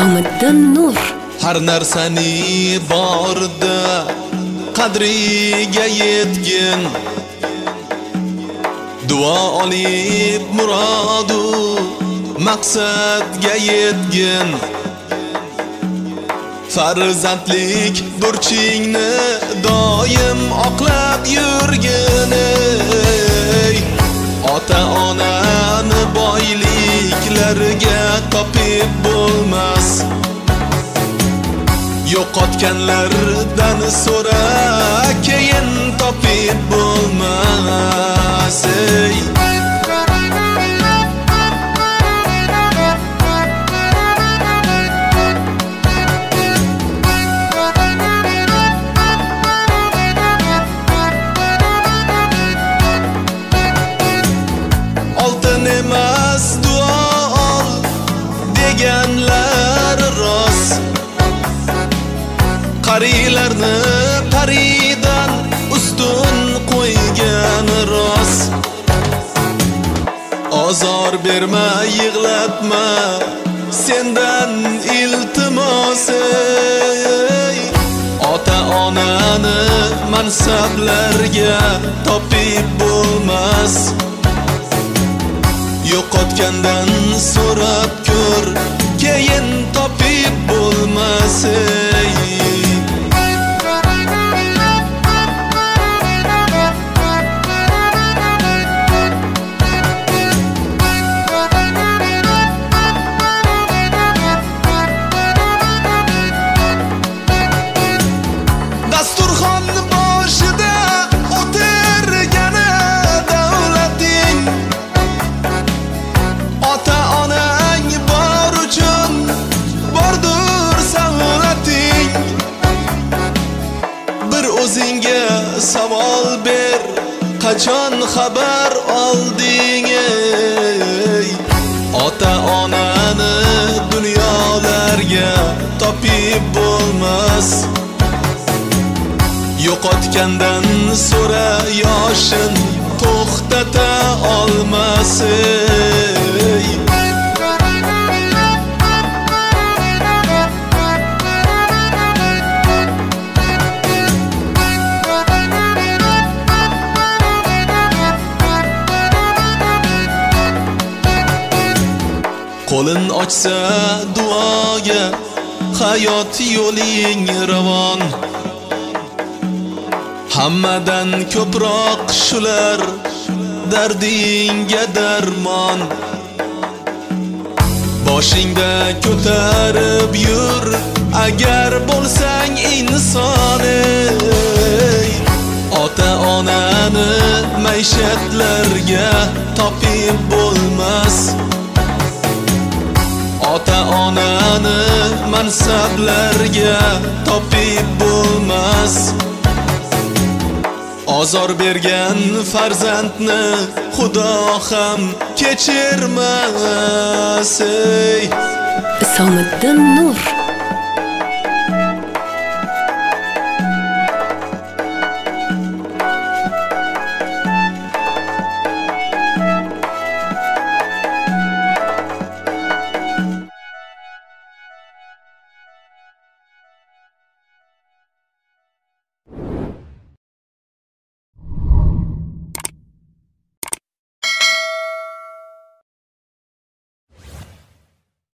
Isomiddin Nur. Har narsani borda qadriga yetgin, duo olib murodu maqsadga yetgin. Farzandlik burchingni doim oqlab yurgin. Ota-onani boyliklariga topib bo'lmas, yo'qotganlardan so'ra, keyin topib bo'lmas. Oltin emas duo ol deganlar rost, qarilarni paridan ustun qo'ygan rost. Ozor berma, yig'latma, sendan iltimos. Ota-onani mansablarga topib bo'lmas, yo'qotgandan so'rab ko'r, keyin topib bo'lmas. Dasturxon boshida o'tirgani davlating, ota-onang bor uchun bordur savlating. Bir o'zingga savol ber, qachon xabar olding? Ota-onani dunyolarga topib bo'lmas, yo'qotgandan so'ra, yoshin to'xtata olmas. Qo'lin ochsa duoga, hayot yo'ling ravon. Hammadan ko'proq shular dardingga darmon. Boshingda ko'tarib yur, agar bo'lsang inson. Ota-onani maishatlarga topib bo'lmas, ota-onani mansablarga topib bo'lmas. Ozor bergan farzandni Xudo ham kechirmas. Isomiddin Nur.